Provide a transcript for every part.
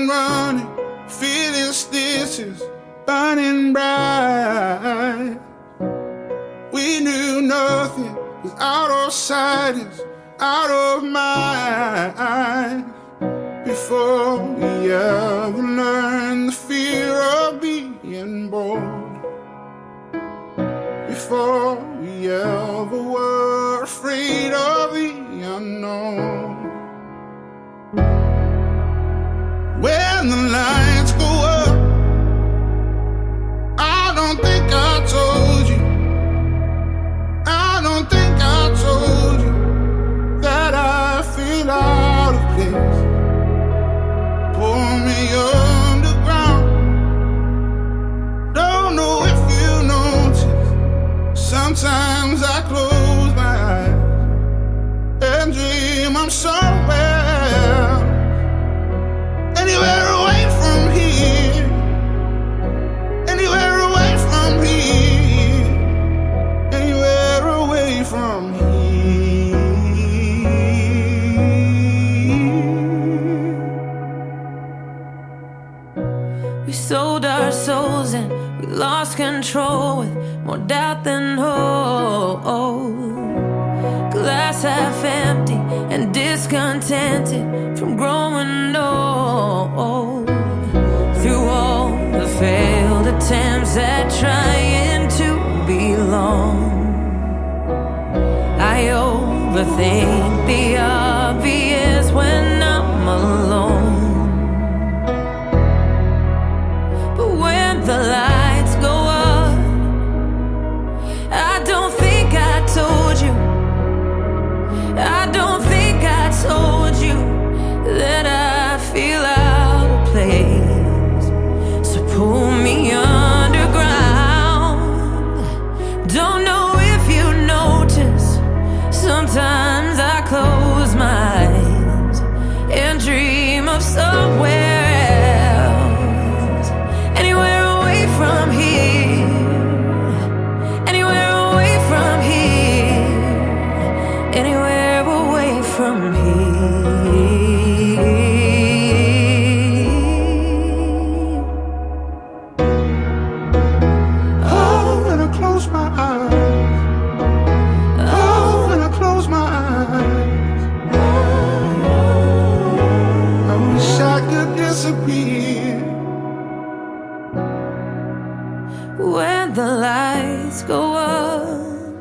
been running, feeling stitches burning bright. We knew nothing was out of sight, is out of mind. Before we ever learned the fear of being bold, before we ever were afraid of the unknown. When the lights go up, I don't think I told you, I don't think I told you that I feel out of place. Pull me underground, don't know if you notice. Sometimes I close my eyes and dream I'm somewhere, anywhere away from here, anywhere away from here, anywhere away from here. We sold our souls and we lost control with more doubt than hope. Glass half empty and discontented from growing old. Through all the failed attempts at trying to belong, I overthink the obvious when I'm alone. But when the lights go up, I don't think I told you, I don't think I told you that I feel out of place. So pull me underground. Don't know if you notice, sometimes I close my eyes and dream of somewhere else, anywhere away from here, anywhere away from here, anywhere away from here. Oh, when I close my eyes, oh, when I close my eyes, I wish I could disappear. When the lights go up,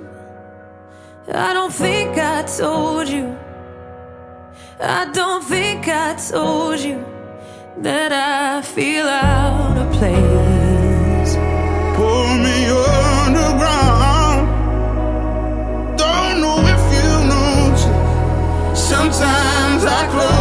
I don't think I told you, I don't think I told you that I feel out of place. Pull me underground, don't know if you notice. Sometimes I close